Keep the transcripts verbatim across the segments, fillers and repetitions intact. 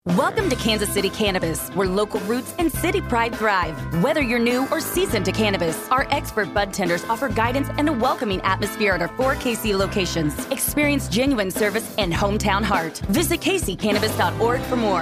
Welcome to Kansas City Cannabis, where local roots and city pride thrive. Whether you're new or seasoned to cannabis, our expert bud tenders offer guidance and a welcoming atmosphere at our four K C locations. Experience genuine service and hometown heart. Visit K C cannabis dot org for more.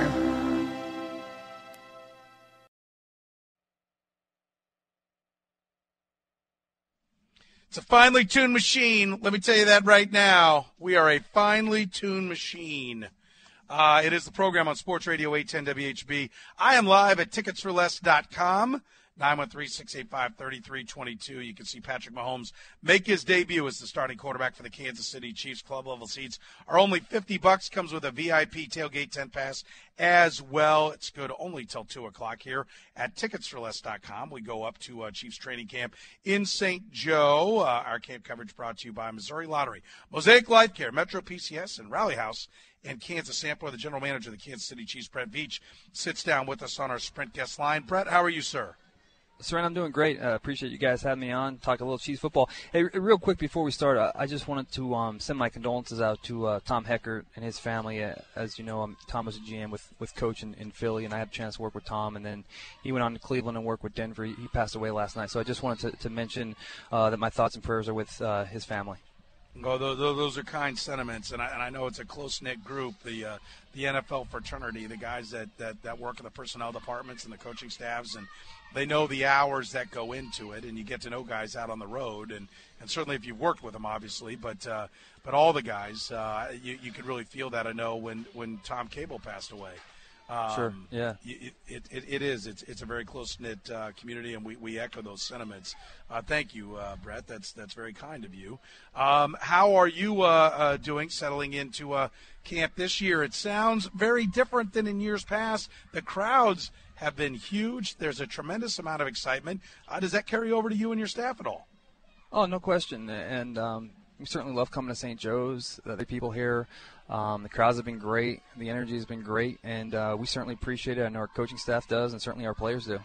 It's a finely tuned machine. Let me tell you that right now. We are a finely tuned machine. Uh, it is the program on Sports Radio eight ten W H B. I am live at tickets for less dot com, nine one three, six eight five, three three two two. You can see Patrick Mahomes make his debut as the starting quarterback for the Kansas City Chiefs. Club level seats are only fifty bucks. Comes with a V I P tailgate tent pass as well. It's good only till two o'clock here at tickets for less dot com. We go up to uh, Chiefs training camp in Saint Joe. Uh, our camp coverage brought to you by Missouri Lottery, Mosaic Life Care, Metro P C S, and Rally House. And Kansas Sampler, the general manager of the Kansas City Chiefs, Brett Veach, sits down with us on our Sprint guest line. Brett, how are you, sir? Sir, I'm doing great. I uh, appreciate you guys having me on, talk a little Chiefs football. Hey, r- real quick before we start, uh, I just wanted to um, send my condolences out to uh, Tom Heckert and his family. Uh, as you know, um, Tom was a G M with, with Coach in, in Philly, and I had a chance to work with Tom, and then he went on to Cleveland and worked with Denver. He, he passed away last night, so I just wanted to, to mention uh, that my thoughts and prayers are with uh, his family. Oh, those, those are kind sentiments, and I, and I know it's a close-knit group, the uh, the N F L fraternity, the guys that, that, that work in the personnel departments and the coaching staffs, and they know the hours that go into it, and you get to know guys out on the road, and, and certainly if you've worked with them, obviously, but uh, but all the guys, uh, you, you could really feel that, I know, when, when Tom Cable passed away. Um, sure, yeah. It, it, it, it is. It's it's a very close-knit uh, community, and we, we echo those sentiments. Uh, thank you, uh, Brett. That's that's very kind of you. Um, how are you uh, uh, doing settling into uh, camp this year? It sounds very different than in years past. The crowds have been huge. There's a tremendous amount of excitement. Uh, does that carry over to you and your staff at all? Oh, no question. And um, we certainly love coming to Saint Joe's. The people here. Um, the crowds have been great. The energy has been great, and uh, we certainly appreciate it. I know our coaching staff does, and certainly our players do.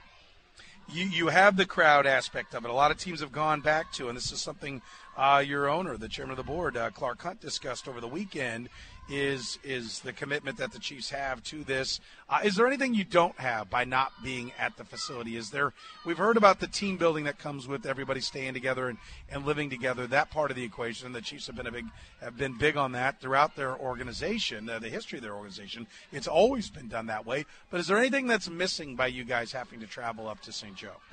You you have the crowd aspect of it. A lot of teams have gone back to, and this is something uh, your owner, the chairman of the board, uh, Clark Hunt, discussed over the weekend, is is the commitment that the Chiefs have to this. Uh, is there anything you don't have by not being at the facility? Is there? We've heard about the team building that comes with everybody staying together and, and living together. That part of the equation, the Chiefs have been a big have been big on that throughout their organization, uh, the history of their organization. It's always been done that way. But is there anything that's missing by you guys having to travel up to Saint Joe?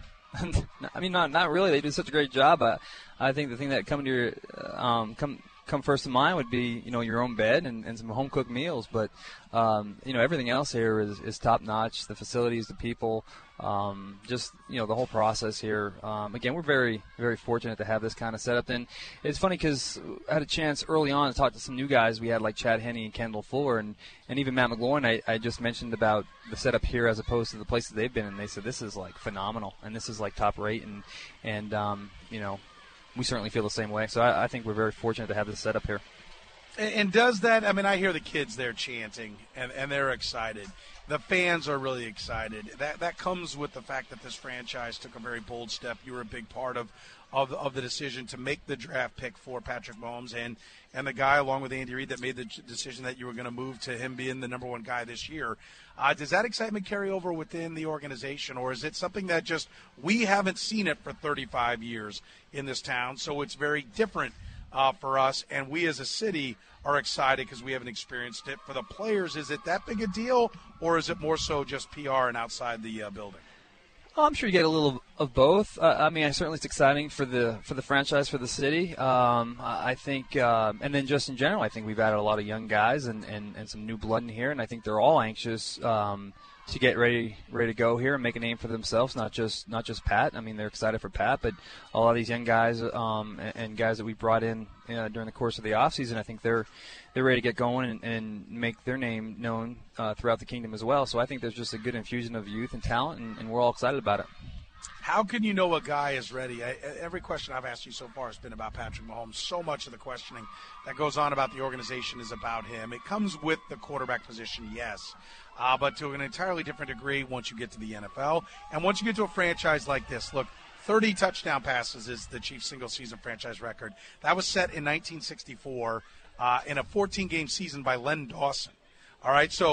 I mean, not not really. They do such a great job. Uh, I think the thing that come to your um, come. come first to mind would be, you know, your own bed and, and some home-cooked meals. But, um, you know, everything else here is, is top-notch. The facilities, the people, um, just, you know, the whole process here. Um, again, we're very, very fortunate to have this kind of setup. And it's funny because I had a chance early on to talk to some new guys. We had, like, Chad Henne and Kendall Fuller and, and even Matt McGloin. I, I just mentioned about the setup here as opposed to the places they've been. And they said, this is, like, phenomenal. And this is, like, top rate. And, and um, you know, we certainly feel the same way. So I, I think we're very fortunate to have this set up here. And, and does that, I mean, I hear the kids there chanting, and, and they're excited. The fans are really excited. That that comes with the fact that this franchise took a very bold step. You were a big part of, of, of the decision to make the draft pick for Patrick Mahomes, and, and the guy, along with Andy Reid, that made the decision that you were going to move to him being the number one guy this year. Uh, does that excitement carry over within the organization, or is it something that just we haven't seen it for thirty-five years in this town, so it's very different uh, for us, and we as a city are excited because we haven't experienced it? For the players, is it that big a deal, or is it more so just P R and outside the uh, building? Well, I'm sure you get a little of both. Uh, I mean, certainly it's exciting for the for the franchise, for the city. Um, I think, uh, and then just in general, I think we've added a lot of young guys and, and, and some new blood in here, and I think they're all anxious um, to get ready ready to go here and make a name for themselves. Not just not just Pat. I mean, they're excited for Pat, but a lot of these young guys um, and, and guys that we brought in uh, during the course of the offseason, I think they're they're ready to get going and, and make their name known uh, throughout the kingdom as well. So I think there's just a good infusion of youth and talent, and, and we're all excited about it. How can you know a guy is ready? I, every question I've asked you so far has been about Patrick Mahomes. So much of the questioning that goes on about the organization is about him. It comes with the quarterback position, yes, uh, but to an entirely different degree once you get to the N F L. And once you get to a franchise like this, look, thirty touchdown passes is the Chiefs' single-season franchise record. That was set in nineteen sixty-four uh, in a fourteen-game season by Len Dawson. All right, so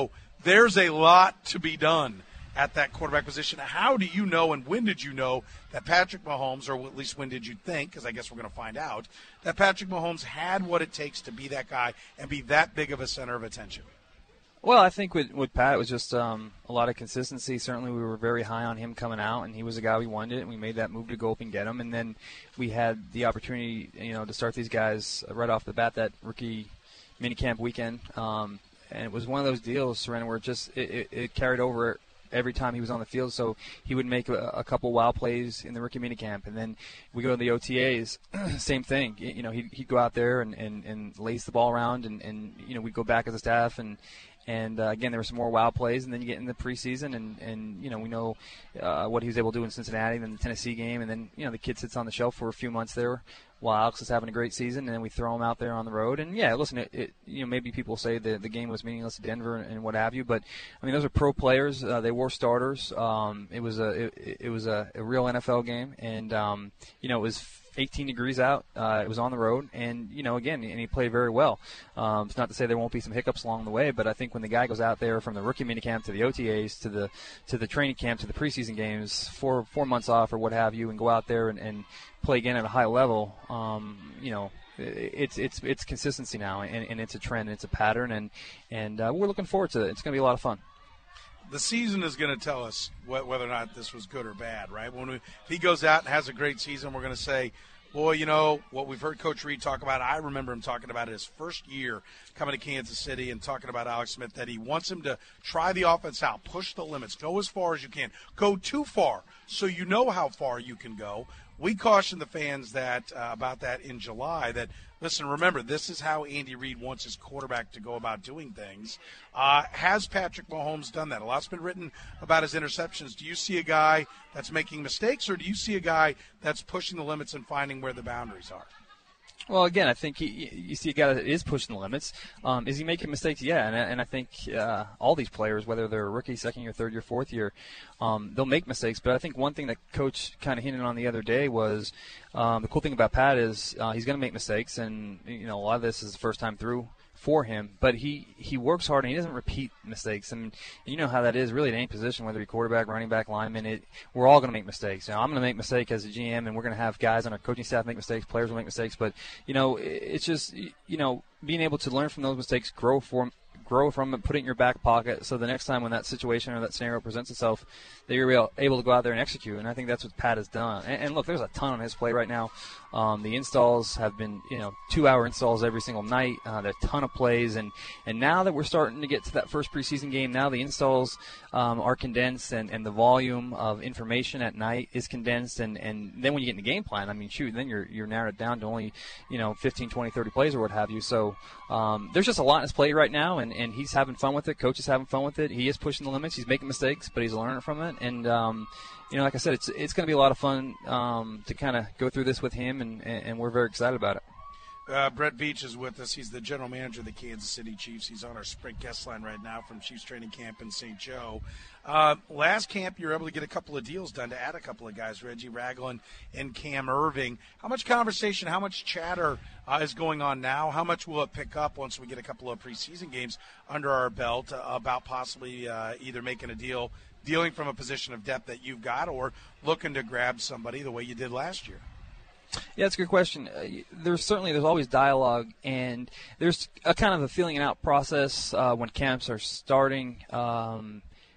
there's a lot to be done at that quarterback position. How do you know, and when did you know that Patrick Mahomes, or at least when did you think, because I guess we're going to find out, that Patrick Mahomes had what it takes to be that guy and be that big of a center of attention? Well, I think with, with Pat, it was just um, a lot of consistency. Certainly we were very high on him coming out, and he was a guy we wanted, and we made that move to go up and get him. And then we had the opportunity, you know, to start these guys right off the bat that rookie minicamp weekend. Um, and it was one of those deals, Serena, where it just it, it, it carried over every time he was on the field. So he would make a, a couple wild plays in the rookie minicamp, and then we go to the O T As, same thing. You know, he'd, he'd go out there and, and, and lace the ball around, and, and you know, we'd go back as a staff and – And, uh, again, there were some more wild plays, and then you get in the preseason, and, and you know, we know uh, what he was able to do in Cincinnati, and then the Tennessee game, and then, you know, the kid sits on the shelf for a few months there while Alex is having a great season, and then we throw him out there on the road. And, yeah, listen, it, it, you know, maybe people say the, the game was meaningless at Denver and, and what have you, but, I mean, those are pro players. Uh, they were starters. Um, it was, a, it, it was a, a real N F L game, and, um, you know, it was eighteen degrees out. Uh, it was on the road, and, you know, again, and he played very well. Um, it's not to say there won't be some hiccups along the way, but I think when the guy goes out there from the rookie minicamp to the O T As to the to the training camp to the preseason games, four four months off or what have you, and go out there and, and play again at a high level, um, you know, it's it's it's consistency now, and, and it's a trend, and it's a pattern, and and uh, we're looking forward to it. It's going to be a lot of fun. The season is going to tell us wh- whether or not this was good or bad, right? When we, if he goes out and has a great season, we're going to say, boy, you know, what we've heard Coach Reed talk about, I remember him talking about it his first year coming to Kansas City and talking about Alex Smith, that he wants him to try the offense out, push the limits, go as far as you can, go too far so you know how far you can go. We cautioned the fans that uh, about that in July, that, listen, remember, this is how Andy Reid wants his quarterback to go about doing things. Uh, has Patrick Mahomes done that? A lot's been written about his interceptions. Do you see a guy that's making mistakes, or do you see a guy that's pushing the limits and finding where the boundaries are? Well, again, I think he, you see a guy that is pushing the limits. Um, is he making mistakes? Yeah, and, and I think uh, all these players, whether they're a rookie, second year, third year, fourth year, um, they'll make mistakes. But I think one thing that Coach kind of hinted on the other day was um, the cool thing about Pat is uh, he's going to make mistakes, and you know a lot of this is the first time through for him, but he, he works hard and he doesn't repeat mistakes. I mean, you know how that is really at any position, whether you're quarterback, running back, lineman. It, we're all going to make mistakes. You know, I'm going to make mistakes as a G M, and we're going to have guys on our coaching staff make mistakes, players will make mistakes. But, you know, it's just, you know, being able to learn from those mistakes, grow from grow from it, put it in your back pocket, so the next time when that situation or that scenario presents itself, that you're able to go out there and execute. And I think that's what Pat has done. And, and look, there's a ton on his plate right now. Um, the installs have been, you know, two-hour installs every single night. Uh, there are a ton of plays. And, and now that we're starting to get to that first preseason game, now the installs um, are condensed, and, and the volume of information at night is condensed. And, and then when you get in the game plan, I mean, shoot, then you're you're narrowed down to only, you know, fifteen, twenty, thirty plays or what have you. So um, there's just a lot on his plate right now, and, and he's having fun with it. Coach is having fun with it. He is pushing the limits. He's making mistakes, but he's learning from it. And, um, you know, like I said, it's it's going to be a lot of fun um, to kind of go through this with him, and, and we're very excited about it. Uh, Brett Veach is with us. He's the general manager of the Kansas City Chiefs. He's on our Sprint guest line right now from Chiefs training camp in Saint Joe. Uh, last camp, you were able to get a couple of deals done to add a couple of guys, Reggie Ragland and Cam Irving. How much conversation, how much chatter uh, is going on now? How much will it pick up once we get a couple of preseason games under our belt uh, about possibly uh, either making a deal, dealing from a position of depth that you've got, or looking to grab somebody the way you did last year? Yeah, that's a good question. Uh, there's certainly there's always dialogue, and there's a kind of a feeling out process uh, when camps are starting, um,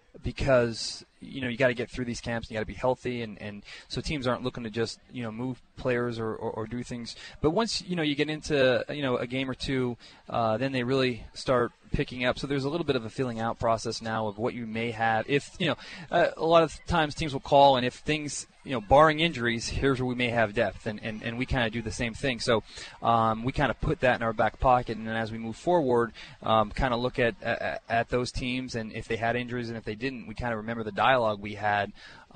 because you know you got to get through these camps, and you got to be healthy, and, and so teams aren't looking to just you know move players or, or, or do things. But once you know you get into you know a game or two, uh, then they really start picking up. So there's a little bit of a feeling out process now of what you may have. If you know uh, a lot of times teams will call, and if things you know barring injuries, here's where we may have depth, and, and, and we kind of do the same thing. So um, we kind of put that in our back pocket, and then as we move forward, um, kind of look at, at at those teams, and if they had injuries and if they didn't, we kind of remember the dialogue we had.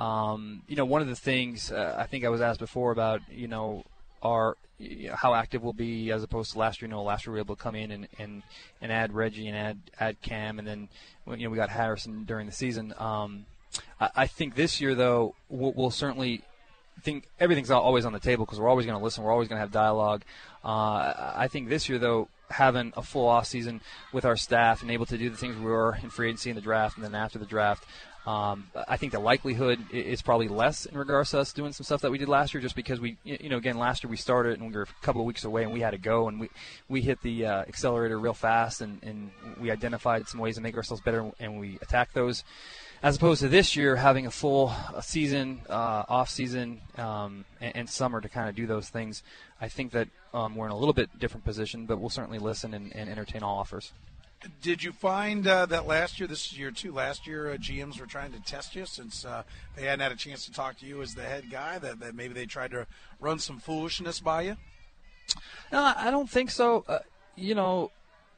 Um, you know, one of the things uh, I think I was asked before about, you know, our you know, how active we'll be as opposed to last year. You know, last year we were able to come in and, and, and add Reggie and add add Cam, and then you know we got Harrison during the season. Um, I, I think this year though we'll, we'll certainly think everything's always on the table because we're always going to listen. We're always going to have dialogue. Uh, I think this year though having a full off season with our staff and able to do the things we were in free agency in the draft and then after the draft. Um, I think the likelihood is probably less in regards to us doing some stuff that we did last year, just because we, you know, again, last year we started and we were a couple of weeks away and we had to go, and we, we hit the uh, accelerator real fast, and, and we identified some ways to make ourselves better, and we attacked those. As opposed to this year, having a full season, uh, off season, um, and, and summer to kind of do those things, I think that um, we're in a little bit different position, but we'll certainly listen and, and entertain all offers. Did you find uh, that last year, this is year two, last year uh, G Ms were trying to test you since uh, they hadn't had a chance to talk to you as the head guy, that, that maybe they tried to run some foolishness by you? No, I don't think so. Uh, you know,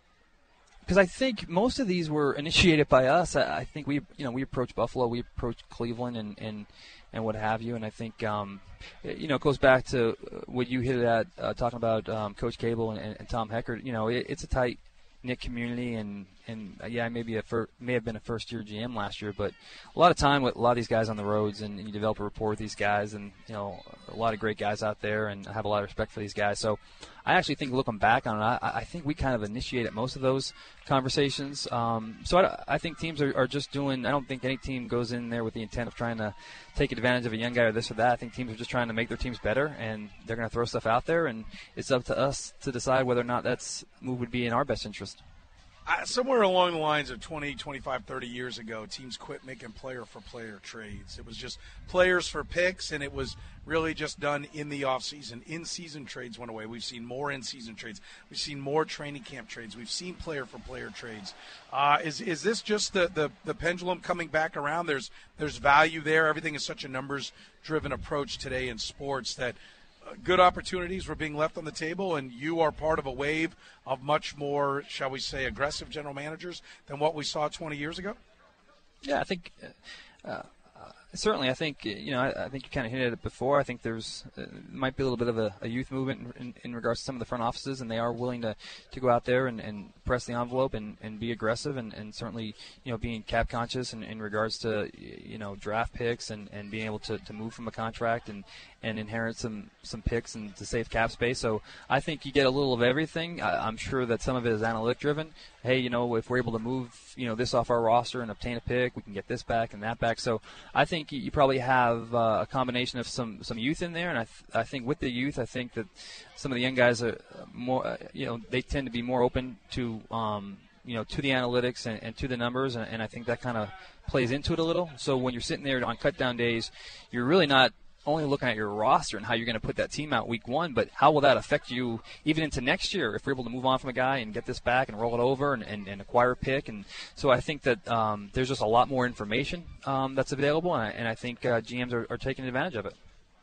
because I think most of these were initiated by us. I, I think we, you know, we approached Buffalo, we approached Cleveland, and, and, and what have you. And I think, um, you know, it goes back to what you hit at uh, talking about um, Coach Cable and, and Tom Heckert. You know, it, it's a tight knit community, and and uh, yeah, maybe a fir- may have been a first year G M last year, but a lot of time with a lot of these guys on the roads, and, and you develop a rapport with these guys, and you know, a lot of great guys out there, and I have a lot of respect for these guys. So I actually think, looking back on it, I, I think we kind of initiated most of those conversations. Um, so I, I think teams are, are just doing. I don't think any team goes in there with the intent of trying to take advantage of a young guy or this or that. I think teams are just trying to make their teams better, and they're going to throw stuff out there, and it's up to us to decide whether or not that's move would be in our best interest. Uh, somewhere along the lines of twenty, twenty-five, thirty years ago, teams quit making player-for-player trades. It was just players for picks, and it was really just done in the offseason. In-season trades went away. We've seen more in-season trades. We've seen more training camp trades. We've seen player-for-player trades. Uh, is is this just the, the, the pendulum coming back around? There's there's value there. Everything is such a numbers-driven approach today in sports that good opportunities were being left on the table, and you are part of a wave of much more, shall we say, aggressive general managers than what we saw twenty years ago? Yeah, I think uh, uh, certainly. I think you know. I, I think you kind of hinted at it before. I think there's uh, might be a little bit of a, a youth movement in, in, in regards to some of the front offices, and they are willing to, to go out there and, and press the envelope and, and be aggressive, and, and certainly you know being cap conscious in, in regards to you know draft picks and, and being able to, to move from a contract and. and inherit some, some picks and to save cap space. So I think you get a little of everything. I, I'm sure that some of it is analytic driven. Hey, you know, if we're able to move, you know, this off our roster and obtain a pick, we can get this back and that back. So I think you probably have uh, a combination of some, some youth in there. And I, th- I think with the youth, I think that some of the young guys are more, uh, you know, they tend to be more open to, um, you know, to the analytics and, and to the numbers. And, and I think that kind of plays into it a little. So when you're sitting there on cut down days, you're really not only looking at your roster and how you're going to put that team out week one, but how will that affect you even into next year if we're able to move on from a guy and get this back and roll it over and, and, and acquire a pick. And so I think that um, there's just a lot more information um, that's available, and I, and I think uh, G Ms are, are taking advantage of it.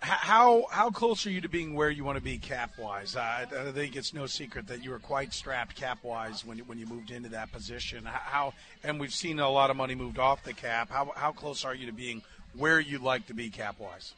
How how close are you to being where you want to be cap-wise? I, I think it's no secret that you were quite strapped cap-wise when you, when you moved into that position. How and we've seen a lot of money moved off the cap. How how close are you to being where you'd like to be cap-wise?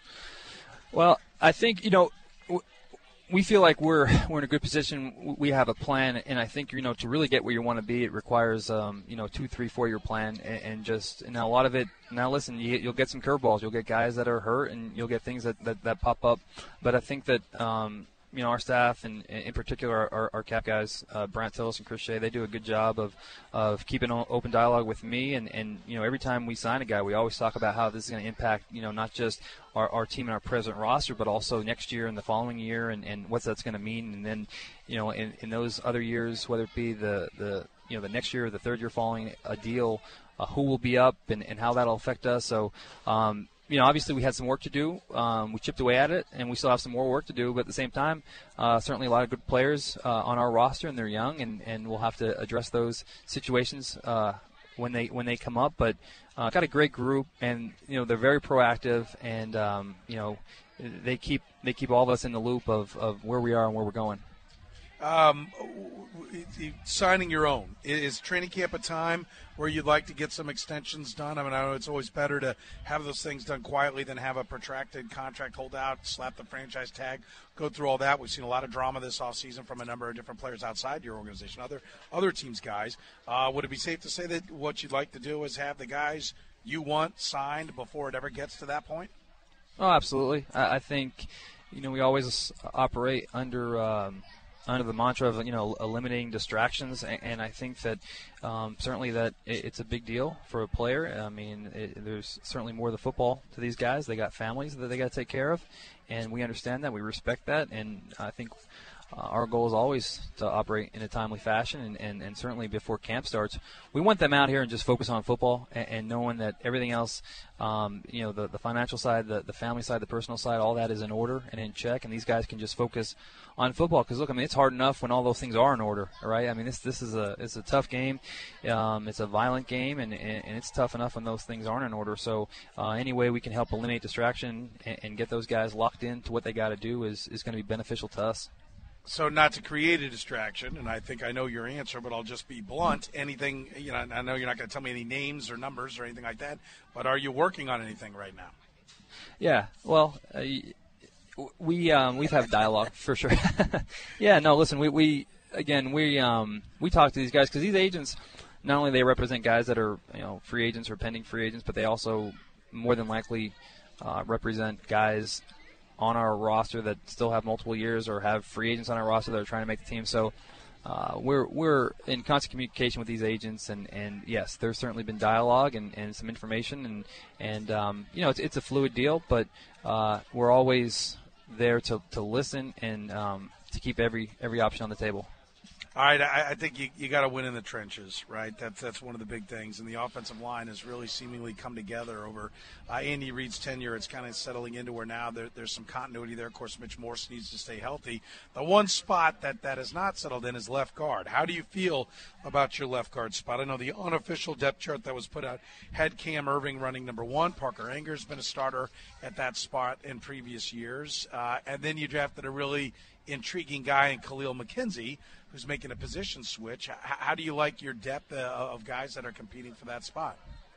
Well, I think, you know, we feel like we're we're in a good position. We have a plan, and I think, you know, to really get where you want to be, it requires, um, you know, two, three, four-year plan, and, and just, and a lot of it, now listen, you, you'll get some curveballs. You'll get guys that are hurt, and you'll get things that, that, that pop up. But I think that, um, you know, our staff, and in particular our, our cap guys, uh, Brant Tillis and Chris Shea, they do a good job of, of keeping an open dialogue with me. And, and, you know, every time we sign a guy, we always talk about how this is going to impact, you know, not just our, our team and our present roster, but also next year and the following year, and, and what that's going to mean. And then, you know, in, in those other years, whether it be the, the you know, the next year or the third year following a deal, uh, who will be up and, and how that'll affect us. So, um, you know, obviously we had some work to do. Um, we chipped away at it, and we still have some more work to do. But at the same time, uh, certainly a lot of good players uh, on our roster, and they're young, and, and we'll have to address those situations uh, when they when they come up. But uh, got a great group, and you know they're very proactive, and um, you know they keep they keep all of us in the loop of, of where we are and where we're going. Um, signing your own, is training camp a time where you'd like to get some extensions done? I mean, I know it's always better to have those things done quietly than have a protracted contract holdout, slap the franchise tag, go through all that. We've seen a lot of drama this offseason from a number of different players outside your organization, other other teams' guys. Uh, would it be safe to say that what you'd like to do is have the guys you want signed before it ever gets to that point? Oh, absolutely. I, I think, you know, we always operate under um, – under the mantra of, you know, eliminating distractions, and, and I think that um, certainly that it, it's a big deal for a player. I mean, it, there's certainly more to football to these guys. They got families that they got to take care of, and we understand that. We respect that, and I think uh, our goal is always to operate in a timely fashion, and, and, and certainly before camp starts, we want them out here and just focus on football, and, and knowing that everything else, um, you know, the, the financial side, the, the family side, the personal side, all that is in order and in check, and these guys can just focus on football. Because look, I mean, it's hard enough when all those things are in order, right? I mean, this this is a it's a tough game, um, it's a violent game, and, and, and it's tough enough when those things aren't in order. So uh, any way we can help eliminate distraction and, and get those guys locked into what they got to do is is going to be beneficial to us. So not to create a distraction, and I think I know your answer, but I'll just be blunt. Anything, you know, I know you're not going to tell me any names or numbers or anything like that, but are you working on anything right now? Yeah, well, uh, we um, we've had dialogue for sure. yeah, no, listen, we, we again we um, we talk to these guys because these agents, not only they represent guys that are, you know, free agents or pending free agents, but they also more than likely uh, represent guys on our roster that still have multiple years or have free agents on our roster that are trying to make the team. So uh, we're we're in constant communication with these agents, and, and yes, there's certainly been dialogue and, and some information, and and um, you know, it's it's a fluid deal, but uh, we're always there to, to listen and um, to keep every every option on the table. All right, I, I think you, you got to win in the trenches, right? That's that's one of the big things. And the offensive line has really seemingly come together over uh, Andy Reid's tenure. It's kind of settling into where now there, there's some continuity there. Of course, Mitch Morse needs to stay healthy. The one spot that, that has not settled in is left guard. How do you feel about your left guard spot? I know the unofficial depth chart that was put out had Cam Irving running number one. Parker Anger's been a starter at that spot in previous years. Uh, and then you drafted a really intriguing guy in Khalil McKenzie, who's making a position switch. How do you like your depth of guys that are competing for that spot?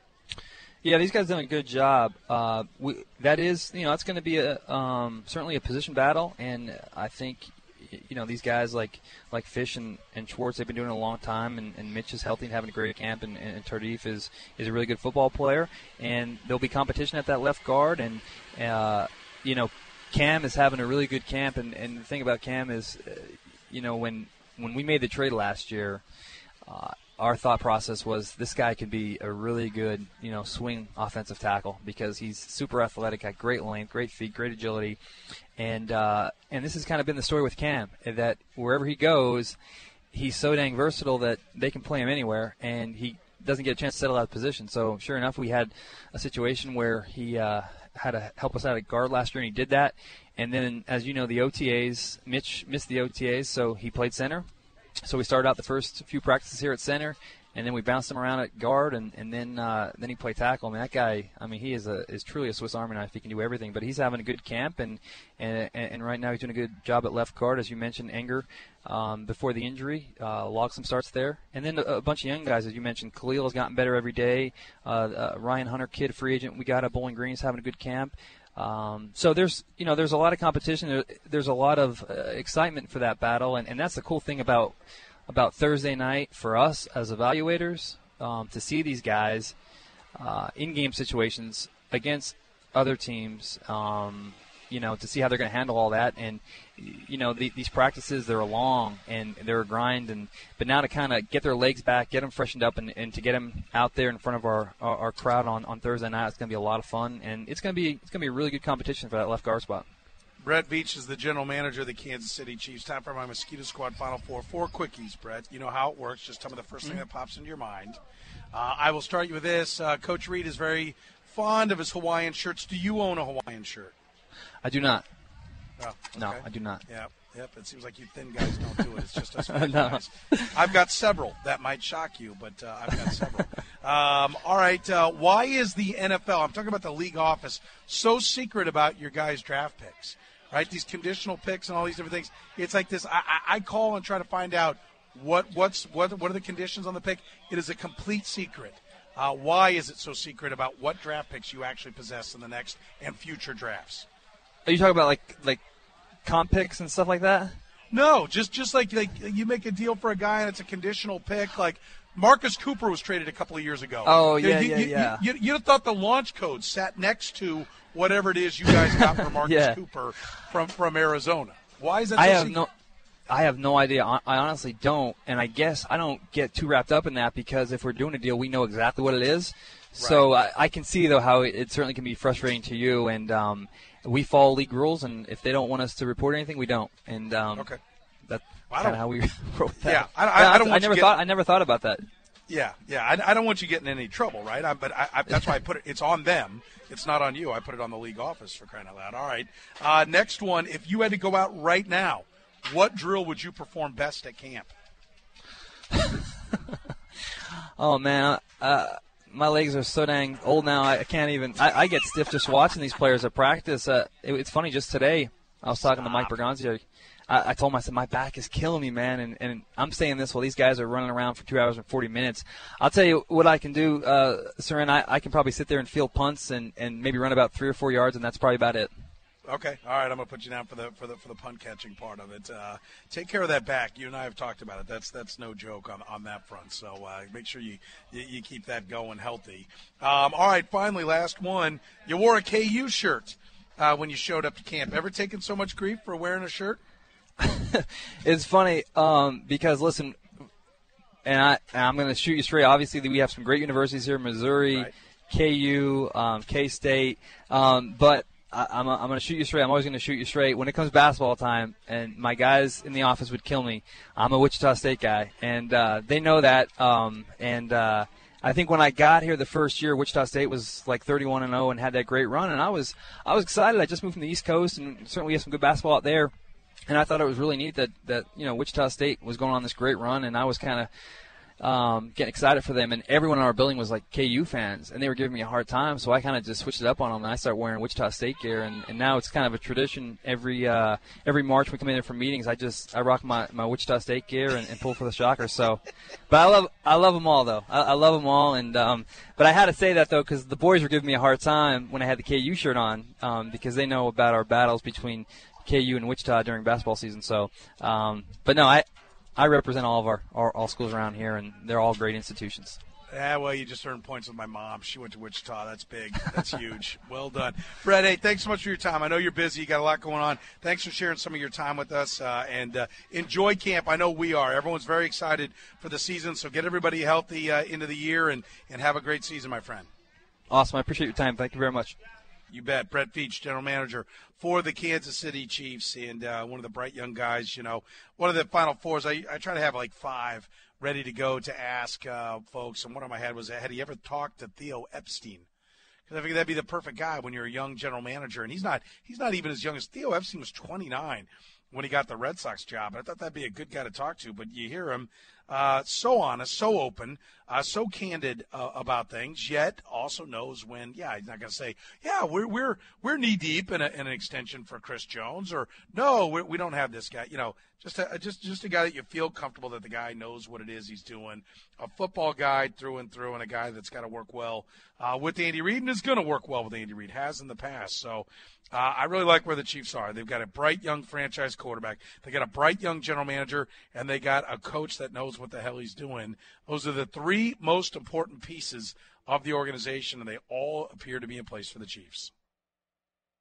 Yeah, these guys done a good job. Uh, we, that is, you know, that's going to be a um, certainly a position battle, and I think, you know, these guys like like Fish and, and Schwartz, they've been doing it a long time, and, and Mitch is healthy and having a great camp, and, and Tardif is, is a really good football player, and there'll be competition at that left guard, and, uh, you know, Cam is having a really good camp, and, and the thing about Cam is, uh, you know, when when we made the trade last year, uh, our thought process was this guy could be a really good, you know, swing offensive tackle because he's super athletic, got great length, great feet, great agility, and uh, and this has kind of been the story with Cam, that wherever he goes, he's so dang versatile that they can play him anywhere, and he doesn't get a chance to settle out of position. So sure enough, we had a situation where he uh, had to help us out at guard last year, and he did that. And then, as you know, the O T As, Mitch missed the O T As, so he played center. So we started out the first few practices here at center, and then we bounced him around at guard, and, and then uh, then he played tackle. I mean, that guy, I mean, he is a is truly a Swiss Army knife. He can do everything, but he's having a good camp, and and, and right now he's doing a good job at left guard, as you mentioned, Enger, um, before the injury, uh, logged some starts there. And then a, a bunch of young guys, as you mentioned. Khalil has gotten better every day. Uh, uh, Ryan Hunter, kid, free agent, we got at Bowling Green, is having a good camp. Um, so there's, you know, there's a lot of competition. There, there's a lot of uh, excitement for that battle, and, and that's the cool thing about about Thursday night for us as evaluators, um, to see these guys uh, in-game situations against other teams. Um, you know, to see how they're going to handle all that, and you know, the, these practices, they're long and they're a grind, and but now to kind of get their legs back, get them freshened up, and, and to get them out there in front of our our, our crowd on, on Thursday night, it's going to be a lot of fun, and it's going to be it's going to be a really good competition for that left guard spot. Brett Veach is the general manager of the Kansas City Chiefs. Time for my Mosquito Squad Final Four. Four quickies, Brett. You know how it works. Just tell me the first thing that pops into your mind. Uh, I will start you with this. Uh, Coach Reid is very fond of his Hawaiian shirts. Do you own a Hawaiian shirt? I do not. Oh, okay. No, I do not. Yep, yep. It seems like you thin guys don't do it. It's just us big No. guys. I've got several. That might shock you, but uh, I've got several. um, all right. Uh, why is the N F L, I'm talking about the league office, so secret about your guys' draft picks? Right? These conditional picks and all these different things. It's like this. I, I, I call and try to find out what what's what what are the conditions on the pick. It is a complete secret. Uh, why is it so secret about what draft picks you actually possess in the next and future drafts? Are you talking about like like comp picks and stuff like that? No, just just like like you make a deal for a guy and it's a conditional pick. Like Marcus Cooper was traded a couple of years ago. Oh yeah, you, yeah, you, yeah. You, you, you thought the launch code sat next to whatever it is you guys got for Marcus yeah. Cooper from from Arizona. Why is that? So I have secret? no. I have no idea. I honestly don't, and I guess I don't get too wrapped up in that because if we're doing a deal, we know exactly what it is. Right. So I, I can see, though, how it, it certainly can be frustrating to you, and um, we follow league rules, and if they don't want us to report anything, we don't. And um, okay. that's well, kind of how we wrote that. Yeah, I, I, I don't. I, want I never you thought. Get, I never thought about that. Yeah, yeah. I, I don't want you getting in any trouble, right? I, but I, I, that's why I put it. It's on them. It's not on you. I put it on the league office, for crying out loud. All right. Uh, next one. If you had to go out right now, what drill would you perform best at camp? Oh man, uh, my legs are so dang old now. I can't even. I, I get stiff just watching these players at practice. Uh, it, it's funny. Just today, I was talking Stop. to Mike Berganzi. I, I told him, I said, my back is killing me, man, and, and I'm saying this while these guys are running around for two hours and forty minutes. I'll tell you what I can do, uh, Seren. I, I can probably sit there and field punts and, and maybe run about three or four yards, and that's probably about it. Okay, all right. I'm gonna put you down for the for the for the punt catching part of it. Uh, take care of that back. You and I have talked about it. That's that's no joke on on that front. So uh, make sure you, you you keep that going healthy. Um, all right. Finally, last one. You wore a K U shirt uh, when you showed up to camp. Ever taken so much grief for wearing a shirt? It's funny um, because listen, and, I, and I'm going to shoot you straight. Obviously, we have some great universities here: Missouri, right. K U, um, K-State. Um, but I, I'm, I'm going to shoot you straight. I'm always going to shoot you straight. When it comes basketball time, and my guys in the office would kill me, I'm a Wichita State guy, and uh, they know that. Um, and uh, I think when I got here the first year, Wichita State was like thirty-one and oh and had that great run, and I was I was excited. I just moved from the East Coast, and certainly we have some good basketball out there. And I thought it was really neat that, that you know, Wichita State was going on this great run, and I was kind of um, getting excited for them. And everyone in our building was like K U fans, and they were giving me a hard time. So I kind of just switched it up on them, and I started wearing Wichita State gear. And, and now it's kind of a tradition. Every uh, every March we come in there for meetings, I just I rock my, my Wichita State gear and, and pull for the Shockers. So, but I love I love them all though. I, I love them all. And um, but I had to say that though because the boys were giving me a hard time when I had the K U shirt on um, because they know about our battles between K U and Wichita during basketball season. So, um, but no, I I represent all of our, our all schools around here, and they're all great institutions. Yeah, well, you just earned points with my mom. She went to Wichita. That's big. That's huge. Well done. Brett, hey, thanks so much for your time. I know you're busy. You got a lot going on. Thanks for sharing some of your time with us, uh, and uh, enjoy camp. I know we are. Everyone's very excited for the season, so get everybody healthy uh, into the year and, and have a great season, my friend. Awesome. I appreciate your time. Thank you very much. You bet. Brett Veach, general manager for the Kansas City Chiefs, and uh, one of the bright young guys. You know, one of the Final Fours. I, I try to have like five ready to go to ask uh, folks, and one of my head was, had he ever talked to Theo Epstein? Because I figured that'd be the perfect guy when you're a young general manager, and he's not. He's not even as young as Theo Epstein was twenty-nine when he got the Red Sox job. I thought that'd be a good guy to talk to, but you hear him. Uh, so honest, so open, uh, so candid uh, about things, yet also knows when, yeah, he's not going to say, yeah, we're we're we're knee deep in, a, in an extension for Chris Jones, or no, we're, we don't have this guy. You know, just a, just just a guy that you feel comfortable that the guy knows what it is he's doing. A football guy through and through, and a guy that's got to work well uh, with Andy Reid and is going to work well with Andy Reid, has in the past. So uh, I really like where the Chiefs are. They've got a bright young franchise quarterback. They got a bright young general manager, and they got a coach that knows what the hell he's doing. Those are the three most important pieces of the organization, and they all appear to be in place for the Chiefs.